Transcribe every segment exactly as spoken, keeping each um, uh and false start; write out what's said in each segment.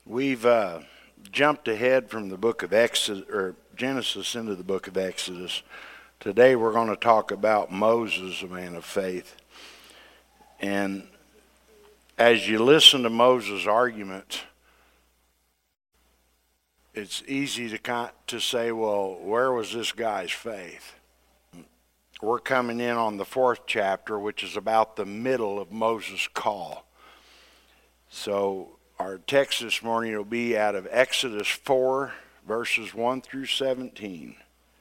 We've uh, jumped ahead from the book of Exodus, or Genesis into the book of Exodus. Today we're going to talk about Moses, a man of faith. And as you listen to Moses' argument, it's easy to kind to say, well, where was this guy's faith? We're coming in on the fourth chapter, which is about the middle of Moses' call. So our text this morning will be out of Exodus four, verses one through seventeen.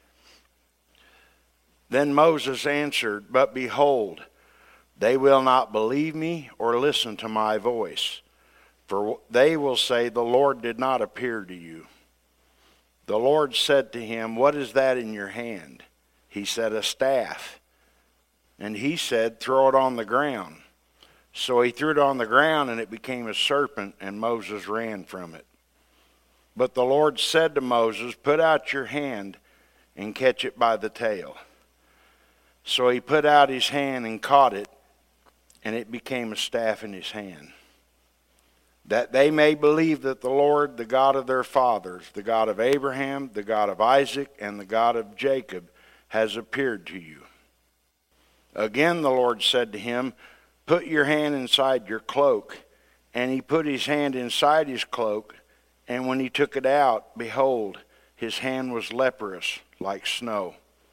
Then Moses answered, "But behold, they will not believe me or listen to my voice. For they will say, 'The Lord did not appear to you.' The Lord said to him, 'What is that in your hand?' He said, 'A staff.' And he said, 'Throw it on the ground.' So he threw it on the ground, and it became a serpent, and Moses ran from it. But the Lord said to Moses, 'Put out your hand and catch it by the tail.' So he put out his hand and caught it, and it became a staff in his hand. That they may believe that the Lord, the God of their fathers, the God of Abraham, the God of Isaac, and the God of Jacob, has appeared to you." Again the Lord said to him, "Put your hand inside your cloak." And he put his hand inside his cloak, and when he took it out, behold, his hand was leprous like snow.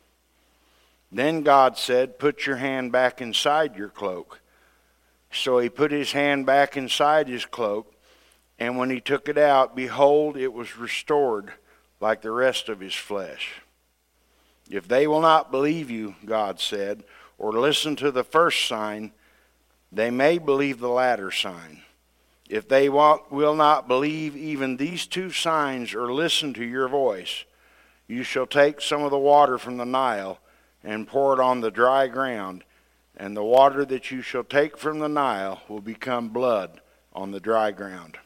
Then God said, "Put your hand back inside your cloak." So he put his hand back inside his cloak, and when he took it out, behold, it was restored like the rest of his flesh. "If they will not believe you," God said, "or listen to the first sign, they may believe the latter sign. If they will not believe even these two signs or listen to your voice, you shall take some of the water from the Nile and pour it on the dry ground, and the water that you shall take from the Nile will become blood on the dry ground."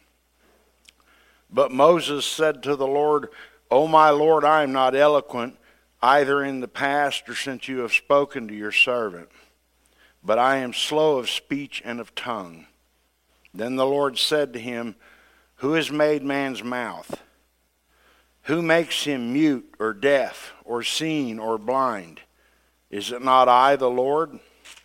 But Moses said to the Lord, "O my Lord, I am not eloquent, either in the past or since you have spoken to your servant, but I am slow of speech and of tongue." Then the Lord said to him, "Who has made man's mouth? Who makes him mute or deaf or seeing or blind? Is it not I, the Lord?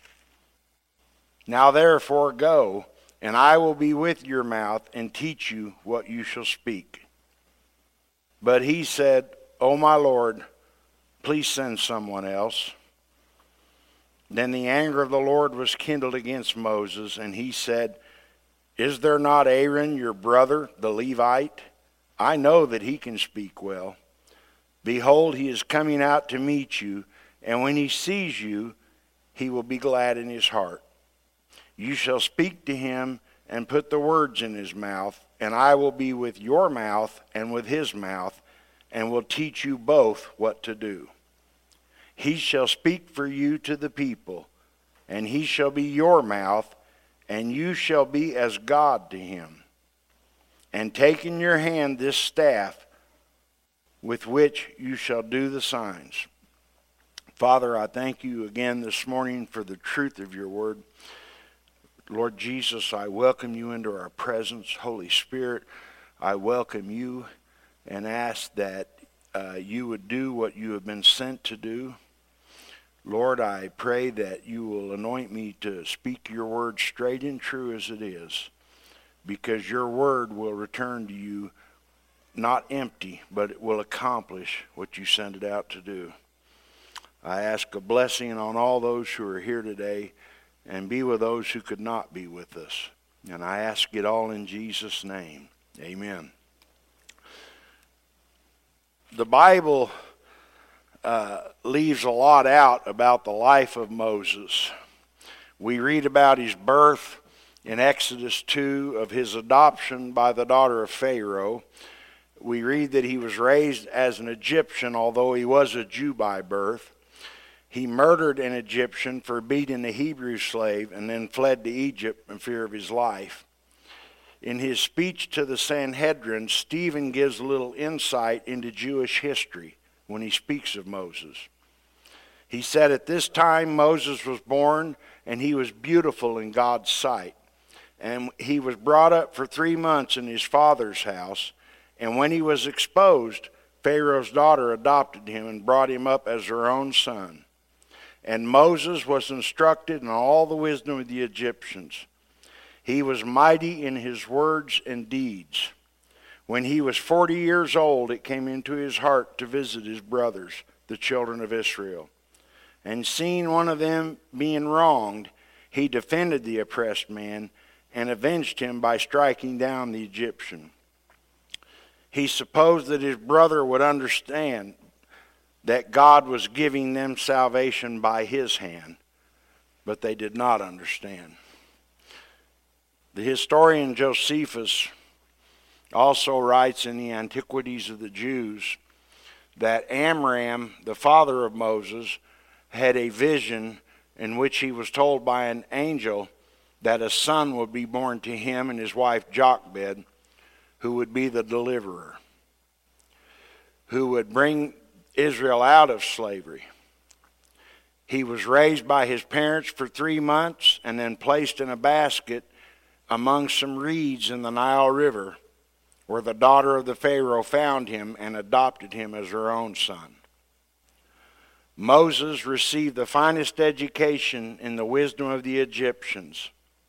Now therefore go, and I will be with your mouth and teach you what you shall speak." But he said, "O my Lord, please send someone else." Then the anger of the Lord was kindled against Moses, and he said, "Is there not Aaron your brother, the Levite? I know that he can speak well. Behold, he is coming out to meet you, and when he sees you, he will be glad in his heart. You shall speak to him and put the words in his mouth, and I will be with your mouth and with his mouth, and will teach you both what to do. He shall speak for you to the people, and he shall be your mouth, and you shall be as God to him. And take in your hand this staff with which you shall do the signs." Father, I thank you again this morning for the truth of your word. Lord Jesus, I welcome you into our presence. Holy Spirit, I welcome you and ask that uh, you would do what you have been sent to do. Lord, I pray that you will anoint me to speak your word straight and true as it is, because your word will return to you not empty, but it will accomplish what you sent it out to do. I ask a blessing on all those who are here today, and be with those who could not be with us. And I ask it all in Jesus' name. Amen. The Bible uh, leaves a lot out about the life of Moses. We read about his birth in Exodus two, of his adoption by the daughter of Pharaoh. We read that he was raised as an Egyptian, although he was a Jew by birth. He murdered an Egyptian for beating a Hebrew slave and then fled to Egypt in fear of his life. In his speech to the Sanhedrin, Stephen gives a little insight into Jewish history when he speaks of Moses. He said, "At this time Moses was born, and he was beautiful in God's sight, And he was brought up for three months in his father's house. And when he was exposed, Pharaoh's daughter adopted him and brought him up as her own son. And Moses was instructed in all the wisdom of the Egyptians. He was mighty in his words and deeds. When he was forty years old, it came into his heart to visit his brothers, the children of Israel. And seeing one of them being wronged, he defended the oppressed man and avenged him by striking down the Egyptian. He supposed that his brother would understand that God was giving them salvation by his hand, but they did not understand. The historian Josephus also writes in the Antiquities of the Jews that Amram, the father of Moses, had a vision in which he was told by an angel that a son would be born to him and his wife Jochebed, who would be the deliverer, who would bring Israel out of slavery. He was raised by his parents for three months and then placed in a basket among some reeds in the Nile River, where the daughter of the Pharaoh found him and adopted him as her own son. Moses received the finest education in the wisdom of the Egyptians.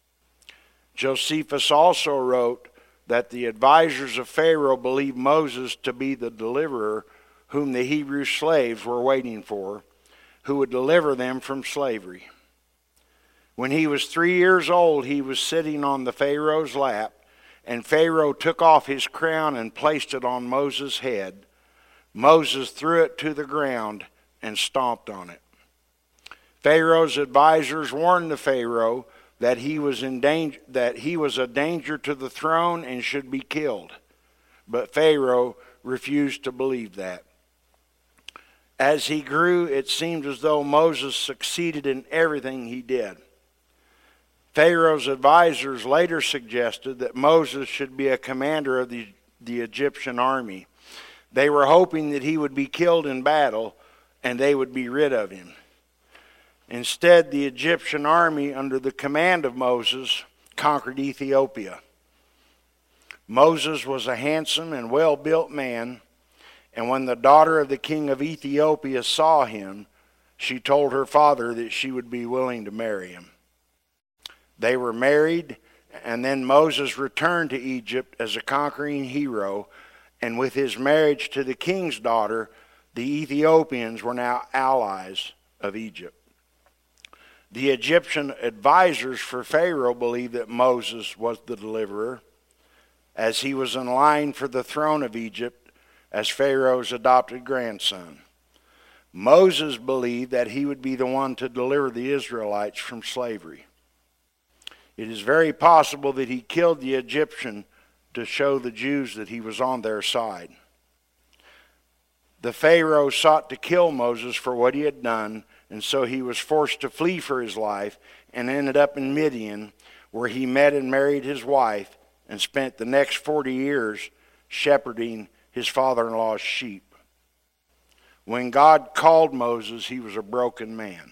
Josephus also wrote that the advisors of Pharaoh believed Moses to be the deliverer whom the Hebrew slaves were waiting for, who would deliver them from slavery. When he was three years old, he was sitting on the Pharaoh's lap, and Pharaoh took off his crown and placed it on Moses' head. Moses threw it to the ground and stomped on it. Pharaoh's advisors warned the Pharaoh that he was in danger, that he was a danger to the throne and should be killed. But Pharaoh refused to believe that. As he grew, it seemed as though Moses succeeded in everything he did. Pharaoh's advisors later suggested that Moses should be a commander of the, the Egyptian army. They were hoping that he would be killed in battle and they would be rid of him. Instead, the Egyptian army, under the command of Moses, conquered Ethiopia. Moses was a handsome and well-built man, and when the daughter of the king of Ethiopia saw him, she told her father that she would be willing to marry him. They were married, and then Moses returned to Egypt as a conquering hero, and with his marriage to the king's daughter, the Ethiopians were now allies of Egypt. The Egyptian advisors for Pharaoh believed that Moses was the deliverer, as he was in line for the throne of Egypt as Pharaoh's adopted grandson. Moses believed that he would be the one to deliver the Israelites from slavery. It is very possible that he killed the Egyptian to show the Jews that he was on their side. The Pharaoh sought to kill Moses for what he had done, and so he was forced to flee for his life and ended up in Midian, where he met and married his wife and spent the next forty years shepherding his father-in-law's sheep. When God called Moses, he was a broken man.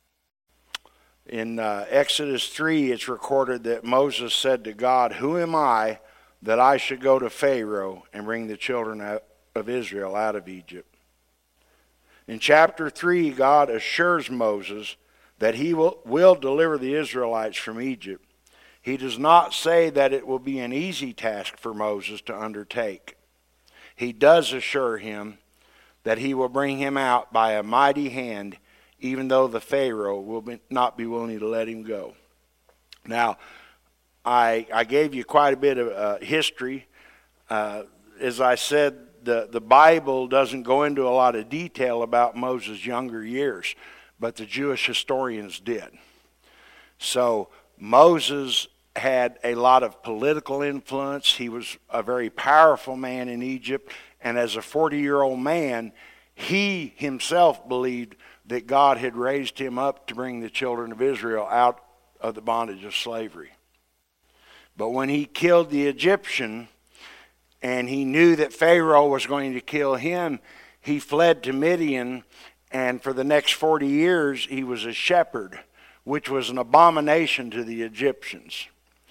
In uh, Exodus three, it's recorded that Moses said to God, "Who am I that I should go to Pharaoh and bring the children of Israel out of Egypt?" In chapter three, God assures Moses that he will, will deliver the Israelites from Egypt. He does not say that it will be an easy task for Moses to undertake. He does assure him that he will bring him out by a mighty hand, even though the Pharaoh will be, not be willing to let him go. Now, I, I gave you quite a bit of uh, history. Uh, as I said, the, the Bible doesn't go into a lot of detail about Moses' younger years, but the Jewish historians did. So Moses had a lot of political influence. He was a very powerful man in Egypt, and as a forty-year-old man, he himself believed that God had raised him up to bring the children of Israel out of the bondage of slavery. But when he killed the Egyptian, and he knew that Pharaoh was going to kill him, he fled to Midian, and for the next forty years he was a shepherd, which was an abomination to the Egyptians.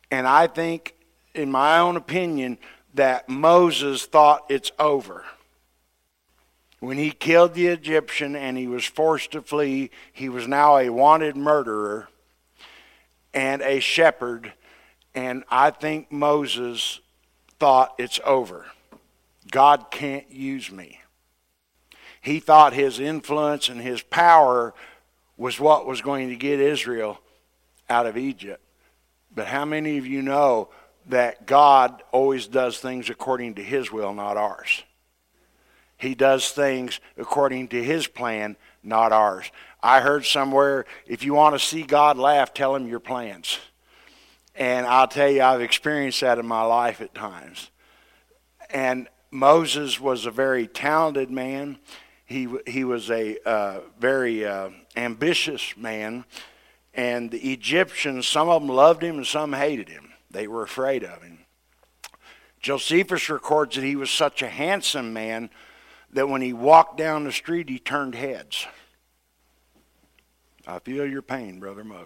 And I think, in my own opinion, that Moses thought it's over. When he killed the Egyptian and he was forced to flee, he was now a wanted murderer and a shepherd. And I think Moses thought it's over. God can't use me. He thought his influence and his power was what was going to get Israel out of Egypt. But how many of you know that God always does things according to his will, not ours? He does things according to his plan, not ours. I heard somewhere, if you want to see God laugh, tell him your plans. And I'll tell you, I've experienced that in my life at times. And Moses was a very talented man. He, he was a uh, very uh, ambitious man. And the Egyptians, some of them loved him and some hated him. They were afraid of him. Josephus records that he was such a handsome man that when he walked down the street, he turned heads. I feel your pain, Brother Moses.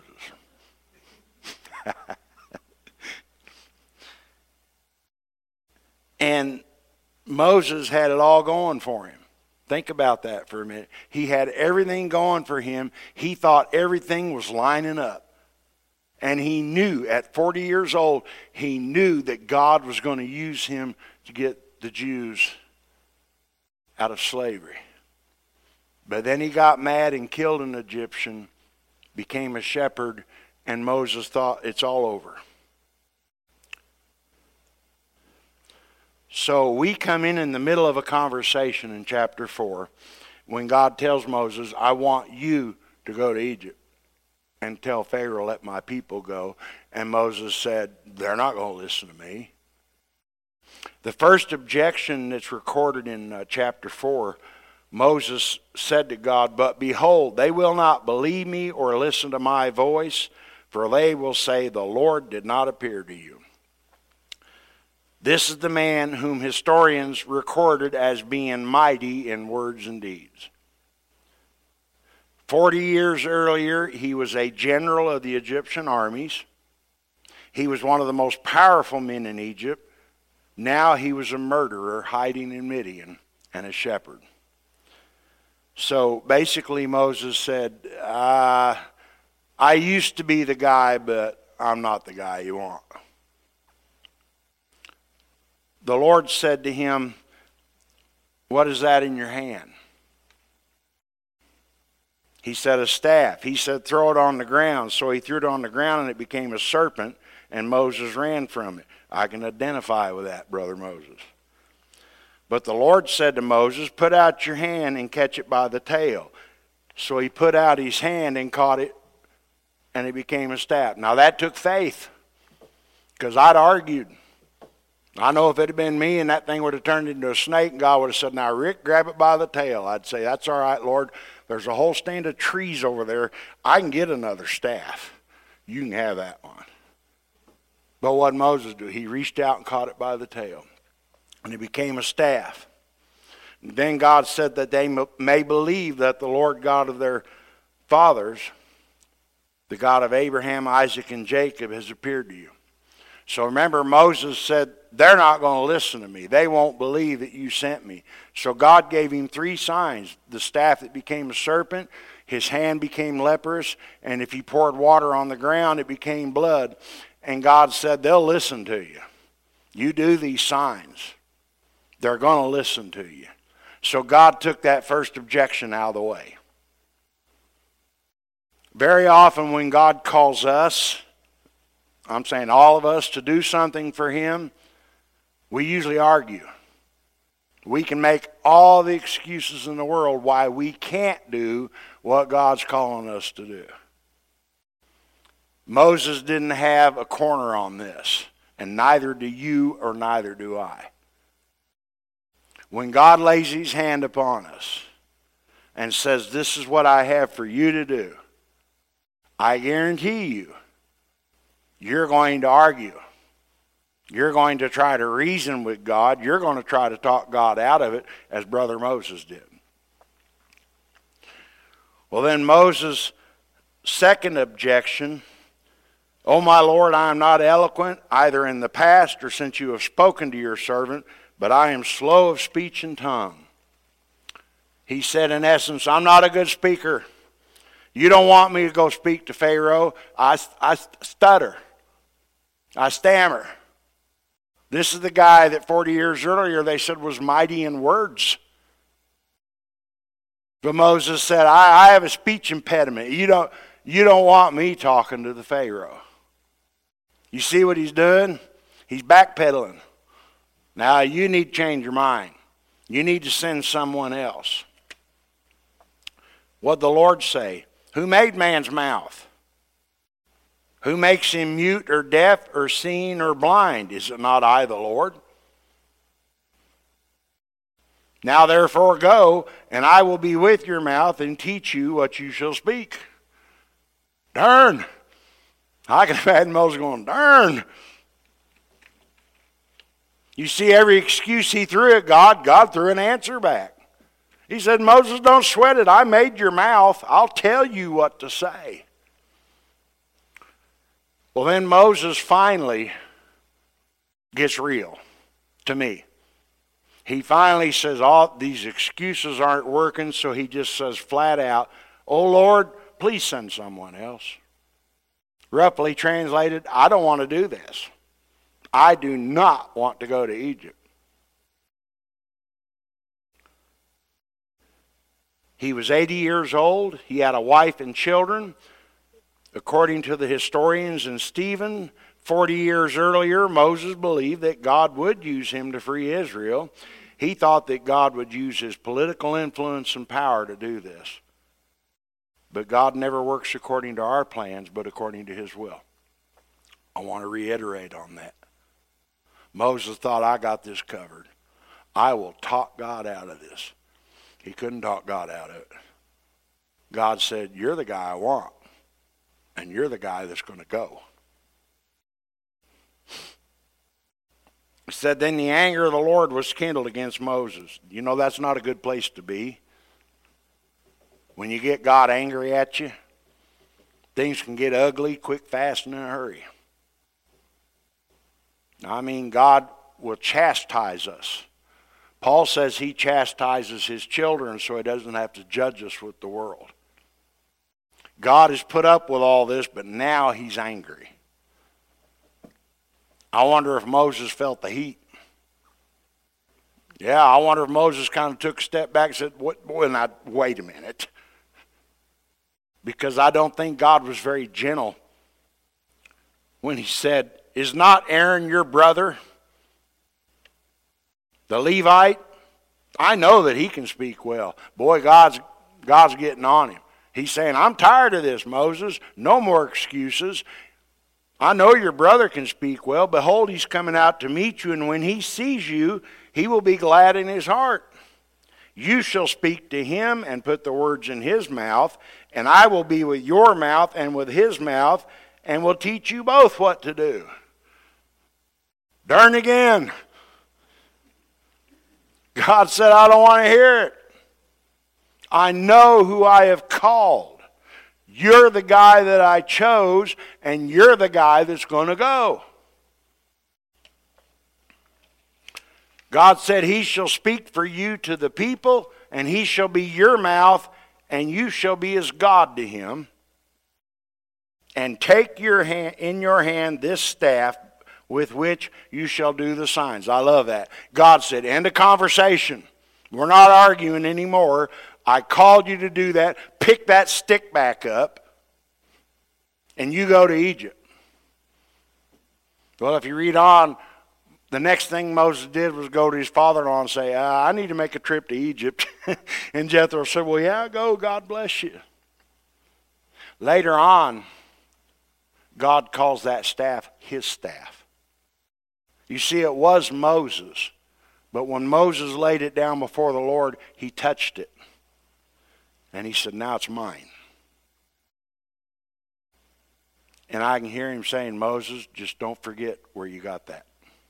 And Moses had it all going for him. Think about that for a minute. He had everything going for him. He thought everything was lining up. And he knew, at forty years old, he knew that God was going to use him to get the Jews out of slavery. But then he got mad and killed an Egyptian, became a shepherd, and Moses thought it's all over. So we come in in the middle of a conversation in chapter four when God tells Moses, I want you to go to Egypt and tell Pharaoh, let my people go. And Moses said, they're not going to listen to me. The first objection that's recorded in uh, chapter four, Moses said to God, but behold, they will not believe me or listen to my voice, for they will say, the Lord did not appear to you. This is the man whom historians recorded as being mighty in words and deeds. Forty years earlier, he was a general of the Egyptian armies. He was one of the most powerful men in Egypt. Now he was a murderer hiding in Midian and a shepherd. So basically Moses said, uh, I used to be the guy, but I'm not the guy you want. The Lord said to him, what is that in your hand? He said, a staff. He said, throw it on the ground. So he threw it on the ground and it became a serpent, and Moses ran from it. I can identify with that, Brother Moses. But the Lord said to Moses, put out your hand and catch it by the tail. So he put out his hand and caught it, and it became a staff. Now that took faith, because I'd argued. I know if it had been me and that thing would have turned into a snake and God would have said, now Rick, grab it by the tail. I'd say, that's all right, Lord. There's a whole stand of trees over there. I can get another staff. You can have that one. But what did Moses do? He reached out and caught it by the tail. And it became a staff. And then God said that they may believe that the Lord God of their fathers, the God of Abraham, Isaac, and Jacob, has appeared to you. So remember, Moses said, they're not going to listen to me. They won't believe that you sent me. So God gave him three signs. The staff that became a serpent, his hand became leprous, and if he poured water on the ground, it became blood. And God said, they'll listen to you. You do these signs. They're going to listen to you. So God took that first objection out of the way. Very often when God calls us, I'm saying all of us, to do something for him, we usually argue. We can make all the excuses in the world why we can't do what God's calling us to do. Moses didn't have a corner on this, and neither do you or neither do I. When God lays his hand upon us and says, this is what I have for you to do, I guarantee you, you're going to argue. You're going to try to reason with God. You're going to try to talk God out of it, as Brother Moses did. Well, then Moses' second objection O my Lord, I am not eloquent, either in the past or since you have spoken to your servant, but I am slow of speech and tongue. He said, in essence, I'm not a good speaker. You don't want me to go speak to Pharaoh. I, I stutter. I stammer. This is the guy that forty years earlier they said was mighty in words. But Moses said, I, I have a speech impediment. You don't, you don't want me talking to the Pharaoh. You see what he's doing? He's backpedaling. Now you need to change your mind. You need to send someone else. What did the Lord say? Who made man's mouth? Who makes him mute or deaf or seeing or blind? Is it not I, the Lord? Now therefore go, and I will be with your mouth and teach you what you shall speak. Darn! I can imagine Moses going, darn! You see, every excuse he threw at God, God threw an answer back. He said, Moses, don't sweat it. I made your mouth. I'll tell you what to say. Well, then Moses finally gets real to me. He finally says, all these excuses aren't working, so he just says flat out, oh Lord, please send someone else. Roughly translated, I don't want to do this. I do not want to go to Egypt. He was eighty years old. He had a wife and children. According to the historians and Stephen, forty years earlier, Moses believed that God would use him to free Israel. He thought that God would use his political influence and power to do this. But God never works according to our plans, but according to his will. I want to reiterate on that. Moses thought, I got this covered. I will talk God out of this. He couldn't talk God out of it. God said, you're the guy I want, and you're the guy that's going to go. He said, then the anger of the Lord was kindled against Moses. You know, that's not a good place to be. When you get God angry at you, things can get ugly quick, fast, and in a hurry. I mean, God will chastise us. Paul says he chastises his children so he doesn't have to judge us with the world. God has put up with all this, but now he's angry. I wonder if Moses felt the heat. Yeah, I wonder if Moses kind of took a step back and said, what, boy, now, wait a minute. Because I don't think God was very gentle when he said, is not Aaron your brother, the Levite? I know that he can speak well. Boy, God's, God's getting on him. He's saying, I'm tired of this, Moses. No more excuses. I know your brother can speak well. Behold, he's coming out to meet you, and when he sees you, he will be glad in his heart. You shall speak to him and put the words in his mouth, and I will be with your mouth and with his mouth, and will teach you both what to do. Darn again. God said, I don't want to hear it. I know who I have called. You're the guy that I chose, and you're the guy that's going to go. God said, he shall speak for you to the people, and he shall be your mouth, and you shall be as God to him. And take your hand, in your hand this staff with which you shall do the signs. I love that. God said, end of conversation. We're not arguing anymore. I called you to do that. Pick that stick back up, and you go to Egypt. Well, if you read on, the next thing Moses did was go to his father-in-law and say, uh, I need to make a trip to Egypt. And Jethro said, well, yeah, go. God bless you. Later on, God calls that staff his staff. You see, it was Moses. But when Moses laid it down before the Lord, he touched it. And he said, now it's mine. And I can hear him saying, Moses, just don't forget where you got that.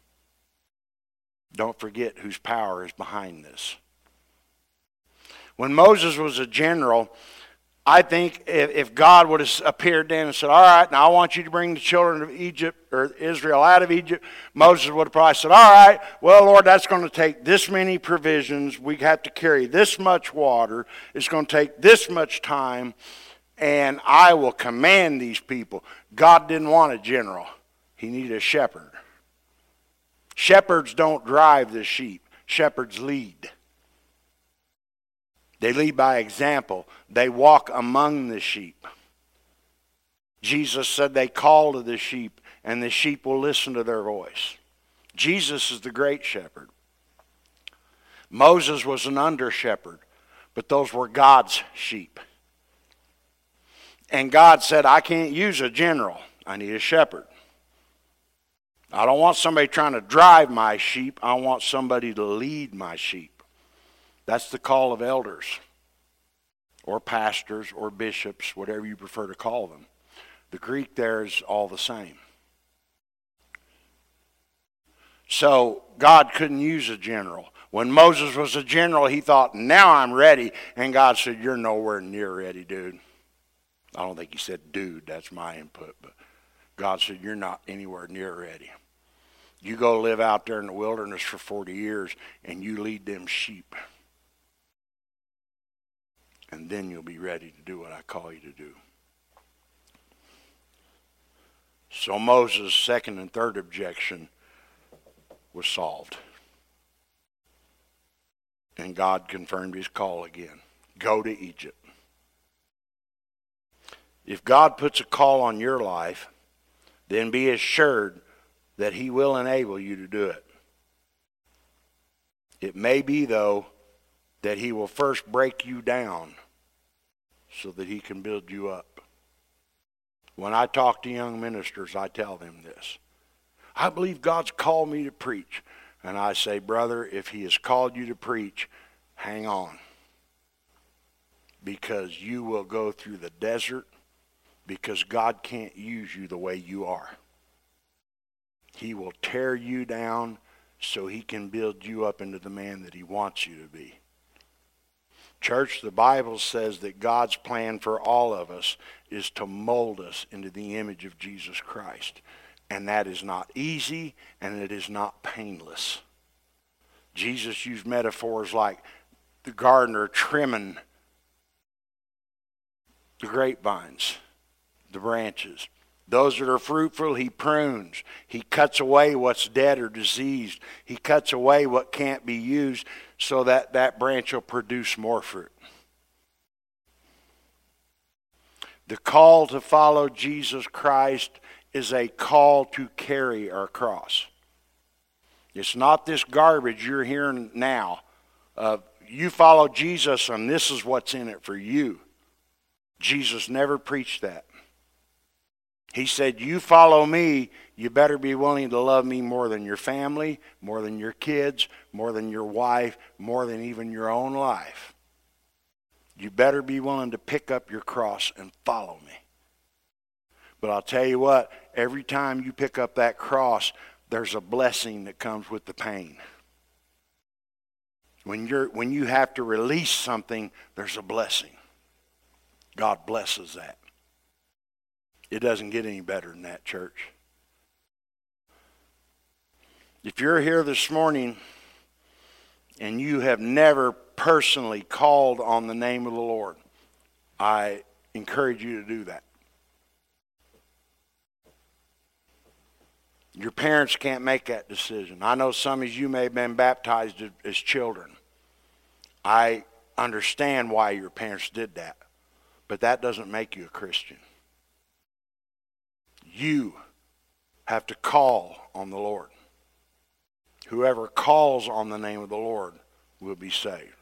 Don't forget whose power is behind this. When Moses was a general, I think if, if God would have appeared then and said, all right, now I want you to bring the children of Egypt or Israel out of Egypt, Moses would have probably said, all right, well, Lord, that's going to take this many provisions. We have to carry this much water. It's going to take this much time, and I will command these people. God didn't want a general. He needed a shepherd. Shepherds don't drive the sheep. Shepherds lead. They lead by example. They walk among the sheep. Jesus said they call to the sheep, and the sheep will listen to their voice. Jesus is the great shepherd. Moses was an under shepherd, but those were God's sheep. And God said, I can't use a general. I need a shepherd. I don't want somebody trying to drive my sheep. I want somebody to lead my sheep. That's the call of elders or pastors or bishops, whatever you prefer to call them. The Greek there is all the same. So God couldn't use a general. When Moses was a general, he thought, now I'm ready. And God said, you're nowhere near ready, dude. I don't think he said dude. That's my input. But God said, you're not anywhere near ready. You go live out there in the wilderness for forty years and you lead them sheep. And then you'll be ready to do what I call you to do. So Moses' second and third objection was solved. And God confirmed his call again. Go to Egypt. If God puts a call on your life, then be assured that he will enable you to do it. It may be, though, that he will first break you down so that he can build you up. When I talk to young ministers, I tell them this. I believe God's called me to preach. And I say, brother, if he has called you to preach, hang on. Because you will go through the desert, because God can't use you the way you are. He will tear you down so he can build you up into the man that he wants you to be. Church, the Bible says that God's plan for all of us is to mold us into the image of Jesus Christ. And that is not easy, and it is not painless. Jesus used metaphors like the gardener trimming the grapevines, the branches. Those that are fruitful, he prunes. He cuts away what's dead or diseased. He cuts away what can't be used so that that branch will produce more fruit. The call to follow Jesus Christ is a call to carry our cross. It's not this garbage you're hearing now. Uh, you follow Jesus and this is what's in it for you. Jesus never preached that. He said, you follow me, you better be willing to love me more than your family, more than your kids, more than your wife, more than even your own life. You better be willing to pick up your cross and follow me. But I'll tell you what, every time you pick up that cross, there's a blessing that comes with the pain. When you're when you have to release something, there's a blessing. God blesses that. It doesn't get any better than that, church. If you're here this morning and you have never personally called on the name of the Lord, I encourage you to do that. Your parents can't make that decision. I know some of you may have been baptized as children. I understand why your parents did that, but that doesn't make you a Christian. You have to call on the Lord. Whoever calls on the name of the Lord will be saved.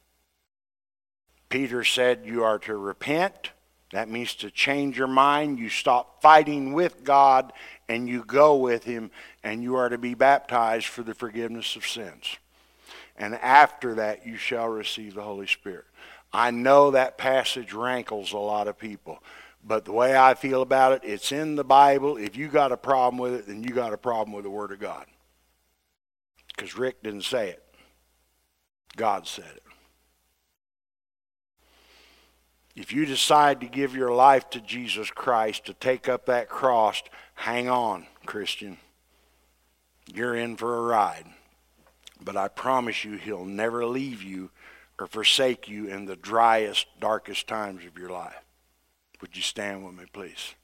Peter said you are to repent. That means to change your mind. You stop fighting with God and you go with him, and you are to be baptized for the forgiveness of sins. And after that you shall receive the Holy Spirit. I know that passage rankles a lot of people. But the way I feel about it, it's in the Bible. If you got a problem with it, then you got a problem with the Word of God. Because Rick didn't say it. God said it. If you decide to give your life to Jesus Christ, to take up that cross, hang on, Christian. You're in for a ride. But I promise you, he'll never leave you or forsake you in the driest, darkest times of your life. Would you stand with me, please?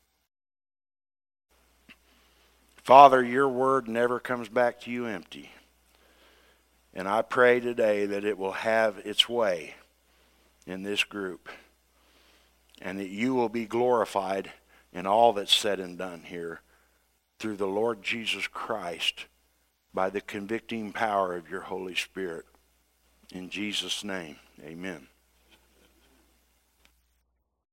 Father, your word never comes back to you empty. And I pray today that it will have its way in this group, and that you will be glorified in all that's said and done here through the Lord Jesus Christ by the convicting power of your Holy Spirit. In Jesus' name, amen.